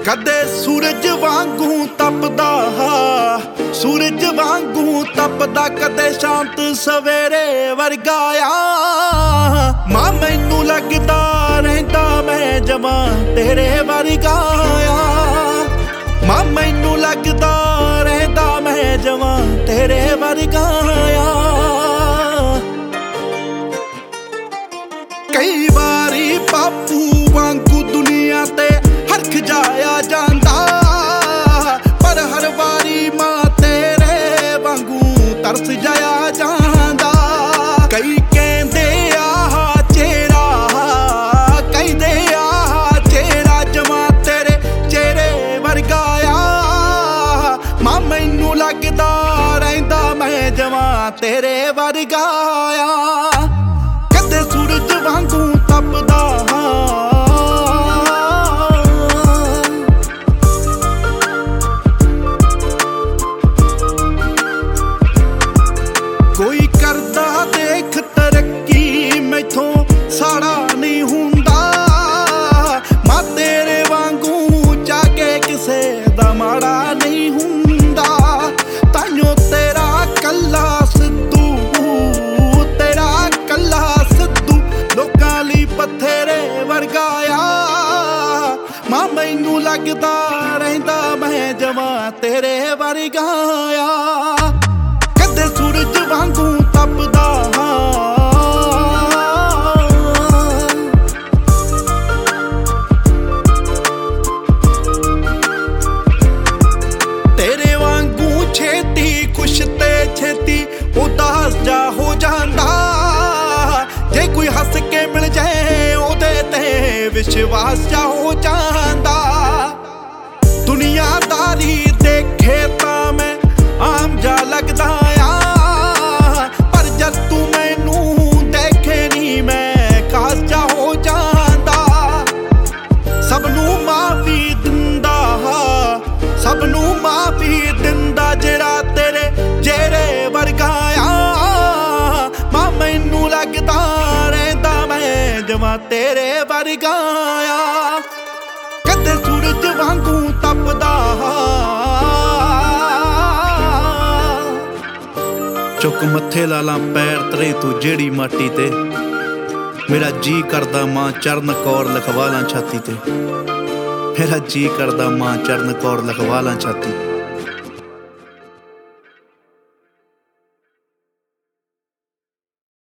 ਕਦੇ ਸੂਰਜ ਵਾਂਗੂ ਤਪਦਾ, ਸੂਰਜ ਵਾਂਗੂ ਤਪਦਾ, ਕਦੇ ਸ਼ਾਂਤ ਸਵੇਰੇ ਵਰਗਾ ਆ। ਮਾਂ ਮੈਨੂੰ ਲੱਗਦਾ ਰਹਿੰਦਾ ਮੈਂ ਜਮਾਂ ਤੇਰੇ ਵਰਗਾ ਆ। ਮਾਂ ਮੈਨੂੰ ਲੱਗਦਾ ਰਹਿੰਦਾ ਮੈਂ ਜਮਾਂ ਤੇਰੇ ਵਰਗਾ ਆ। ਕਈ ਵਾਰੀ ਬਾਪੂ ਵਾਂਗੂ ਦੁਨੀਆ ਤੇ ਹਰਖ ਜਾਇਆ ਜਾਂਦਾ, ਪਰ ਹਰ ਵਾਰੀ ਮਾਂ ਤੇਰੇ ਵਾਂਗੂ ਤਰਸ ਜਾਇਆ ਜਾਂਦਾ। ਕਈ ਕਹਿੰਦੇ ਆਹ ਚਿਹਰਾ, ਕਹਿੰਦੇ ਆਹ ਚਿਹਰਾ ਜਮਾਂ ਤੇਰੇ ਚਿਹਰੇ ਵਰਗਾ ਆ। ਮਾਂ ਮੈਨੂੰ ਲੱਗਦਾ ਰਹਿੰਦਾ ਮੈਂ ਜਮਾਂ ਤੇਰੇ ਵਰਗਾ ਆ। ਕਦੇ ਸੂਰਜ ਵਾਂਗੂ ਤਪਦਾ, ਕੋਈ ਕਰਦਾ ਦੇਖ ਤਰੱਕੀ ਮੈਥੋਂ ਸਾੜਾ ਨਹੀਂ ਹੁੰਦਾ। ਮਾਂ ਤੇਰੇ ਵਾਂਗੂ ਜਾ ਕੇ ਕਿਸੇ ਦਾ ਮਾੜਾ ਨਹੀਂ ਹੁੰਦਾ। ਤਾਈਓ ਤੇਰਾ ਕੱਲਾ ਸਿੱਧੂ, ਤੇਰਾ ਕੱਲਾ ਸਿੱਧੂ ਲੋਕਾਂ ਲਈ ਬਥੇਰੇ ਵਰਗਾ ਆ। ਮਾਂ ਮੈਨੂੰ ਲੱਗਦਾ ਰਹਿੰਦਾ ਮੈਂ ਜਮਾਂ ਤੇਰੇ ਵਰਗਾ ਆ। ਕਦੇ ਸੂਰਜ ਵਾਂਗੂ ਤਪਦਾ, ਤੇਰੇ ਵਾਂਗੂ ਛੇਤੀ ਖੁਸ਼ ਤੇ ਛੇਤੀ ਉਦਾਸ ਜਾ ਹੋ ਜਾਂਦਾ। ਜੇ ਕੋਈ ਹੱਸ ਕੇ ਮਿਲ ਜਾਏ ਉਹਦੇ ਤੇ ਵਿਸ਼ਵਾਸ ਜਾ ਹੋ ਜਾਂਦਾ। ਦੁਨੀਆਦਾਰੀ ਦੇਖੇ ਤਾਂ ਮੈਂ ਆਮ ਜਾ ਲੱਗਦਾ ਆ, ਪਰ ਜਦ ਤੂੰ ਮੈਨੂੰ ਦੇਖੇ ਨਹੀਂ ਮੈਂ ਖਾਸ ਜਾ ਹੋ ਜਾਂਦਾ। ਸਭ ਨੂੰ ਮਾਫੀ ਦਿੰਦਾ, ਸਭ ਨੂੰ ਮਾਫੀ ਦਿੰਦਾ ਜਿਹੜਾ ਤੇਰੇ ਜਿਹੜੇ ਵਰਗਾ ਆ। ਮਾਂ ਮੈਨੂੰ ਲੱਗਦਾ ਰਹਿੰਦਾ ਮੈਂ ਜਮਾਂ ਤੇਰੇ ਵਰਗਾ ਆ। ਕਦੇ ਸੂਰਜ ਵਾਂਗੂ ਤਪਦਾ, ਚੁੱਕ ਮੱਥੇ ਲਾਲਾਂ ਪੈਰ ਤਰੇ ਤੂੰ ਜਿਹੜੀ ਮਾਟੀ ਤੇ। ਮੇਰਾ ਜੀ ਕਰਦਾ ਮਾਂ ਚਰਨ ਕੌਰ ਲਿਖਵਾ ਲਾਂ ਛਾਤੀ ਤੇ। ਮੇਰਾ ਜੀ ਕਰਦਾ ਮਾਂ ਚਰਨ ਕੌਰ ਲਿਖਵਾ ਲਾਂ ਛਾਤੀ।